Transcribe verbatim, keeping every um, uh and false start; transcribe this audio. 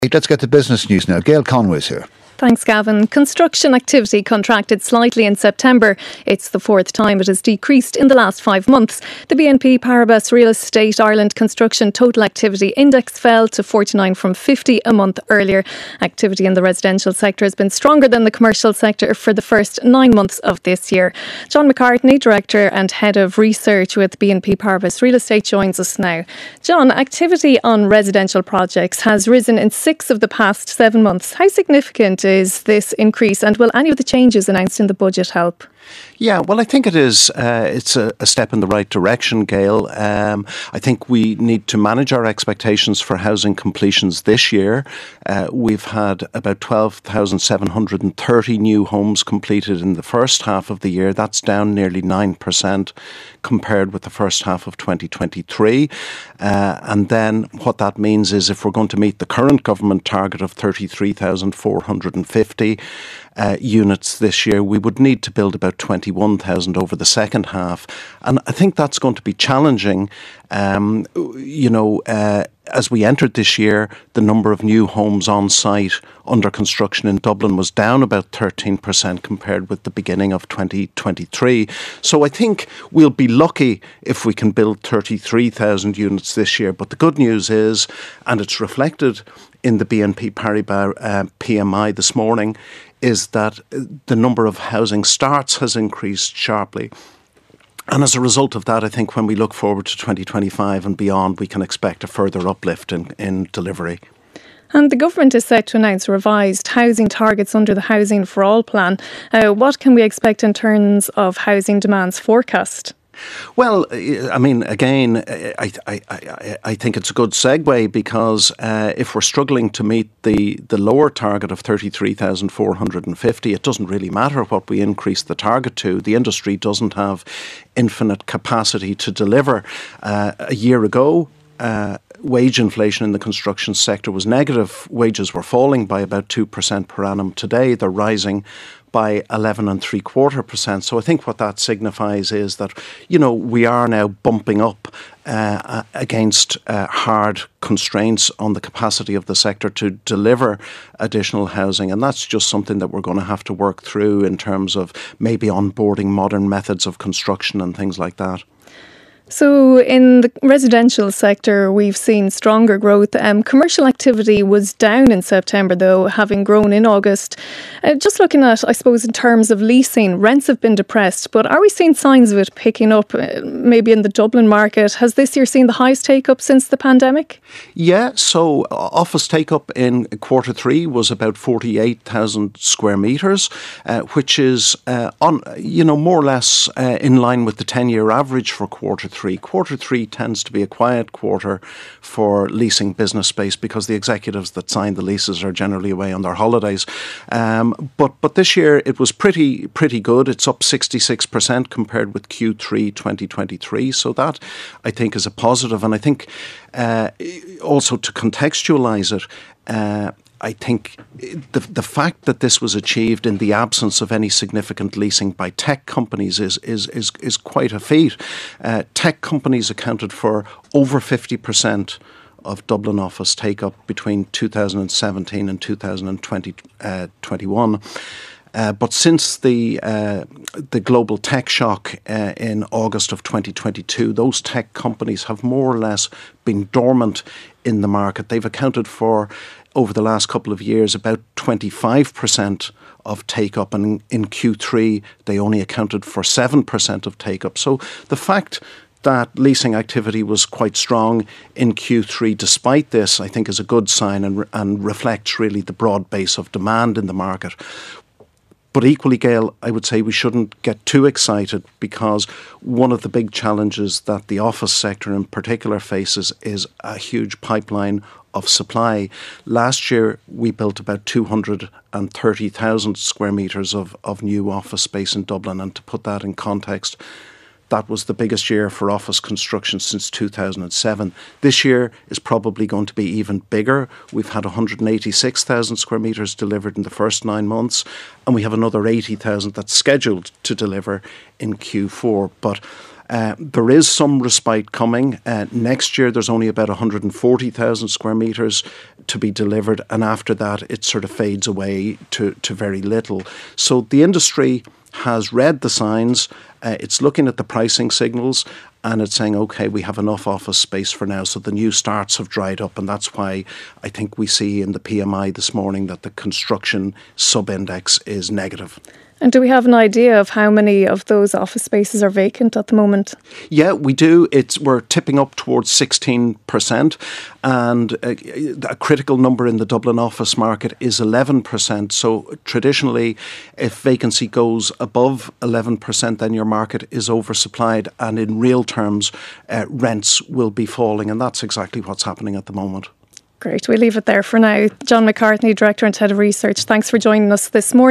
Let's get to business news now. Gail Conway's here. Thanks, Gavin. Construction activity contracted slightly in September. It's the fourth time it has decreased in the last five months. The B N P Paribas Real Estate Ireland Construction Total Activity Index fell to forty-nine from fifty a month earlier. Activity in the residential sector has been stronger than the commercial sector for the first nine months of this year. John McCartney, Director and Head of Research with B N P Paribas Real Estate, joins us now. John, activity on residential projects has risen in six of the past seven months. How significant is this increase, and will any of the changes announced in the budget help? Yeah, well, I think it is. Uh, it's a, a step in the right direction, Gail. Um, I think we need to manage our expectations for housing completions this year. Uh, we've had about twelve thousand seven hundred thirty new homes completed in the first half of the year. That's down nearly nine percent compared with the first half of twenty twenty-three. Uh, and then what that means is if we're going to meet the current government target of thirty-three thousand four hundred fifty uh, units this year, we would need to build about twenty-one thousand over the second half. And I think that's going to be challenging. Um, you know, uh, as we entered this year, the number of new homes on site under construction in Dublin was down about thirteen percent compared with the beginning of twenty twenty-three. So I think we'll be lucky if we can build thirty-three thousand units this year. But the good news is, and it's reflected in the B N P Paribas uh, P M I this morning, is that the number of housing starts has increased sharply. And as a result of that, I think when we look forward to twenty twenty-five and beyond, we can expect a further uplift in, in delivery. And the government is set to announce revised housing targets under the Housing for All plan. Uh, what can we expect in terms of housing demands forecast? Well, I mean, again, I, I, I, I think it's a good segue because uh, if we're struggling to meet the, the lower target of thirty-three thousand four hundred fifty, it doesn't really matter what we increase the target to. The industry doesn't have infinite capacity to deliver. Uh, a year ago, uh, wage inflation in the construction sector was negative. Wages were falling by about two percent per annum. Today, they're rising by eleven and three quarter percent. So I think what that signifies is that, you know, we are now bumping up uh, against uh, hard constraints on the capacity of the sector to deliver additional housing. And that's just something that we're going to have to work through in terms of maybe onboarding modern methods of construction and things like that. So in the residential sector, we've seen stronger growth. Um, commercial activity was down in September, though, having grown in August. Uh, just looking at, I suppose, in terms of leasing, rents have been depressed. But are we seeing signs of it picking up, uh, maybe in the Dublin market? Has this year seen the highest take-up since the pandemic? Yeah, so office take-up in quarter three was about forty-eight thousand square metres, uh, which is, uh, on, you know, more or less uh, in line with the ten-year average for quarter three. Quarter three tends to be a quiet quarter for leasing business space because the executives that sign the leases are generally away on their holidays. Um, but but this year it was pretty pretty good. It's up sixty-six percent compared with Q three twenty twenty-three. So that, I think, is a positive. And I think uh, also to contextualise it, uh, I think the the fact that this was achieved in the absence of any significant leasing by tech companies is is is, is quite a feat. Uh, tech companies accounted for over fifty percent of Dublin office take-up between two thousand seventeen and two thousand twenty-one. Uh, but since the uh, the global tech shock uh, in August of twenty twenty-two, those tech companies have more or less been dormant in the market. They've accounted for, over the last couple of years, about twenty-five percent of take-up, and in Q three they only accounted for seven percent of take-up. So the fact that leasing activity was quite strong in Q three despite this, I think, is a good sign and, and reflects really the broad base of demand in the market. But equally, Gail, I would say we shouldn't get too excited because one of the big challenges that the office sector in particular faces is a huge pipeline of supply. Last year, we built about two hundred thirty thousand square metres of, of new office space in Dublin. And to put that in context, that was the biggest year for office construction since two thousand seven. This year is probably going to be even bigger. We've had one hundred eighty-six thousand square metres delivered in the first nine months, and we have another eighty thousand that's scheduled to deliver in Q four. But Uh, there is some respite coming. Uh, next year, there's only about one hundred forty thousand square metres to be delivered, and after that, it sort of fades away to, to very little. So the industry has read the signs, uh, it's looking at the pricing signals, and it's saying, OK, we have enough office space for now. So the new starts have dried up, and that's why I think we see in the P M I this morning that the construction sub-index is negative. And do we have an idea of how many of those office spaces are vacant at the moment? Yeah, we do. It's we're tipping up towards sixteen percent, and a, a critical number in the Dublin office market is eleven percent. So traditionally, if vacancy goes above eleven percent, then your market is oversupplied, and in real terms, uh, rents will be falling, and that's exactly what's happening at the moment. Great, we'll leave it there for now. John McCartney, Director and Head of Research, thanks for joining us this morning.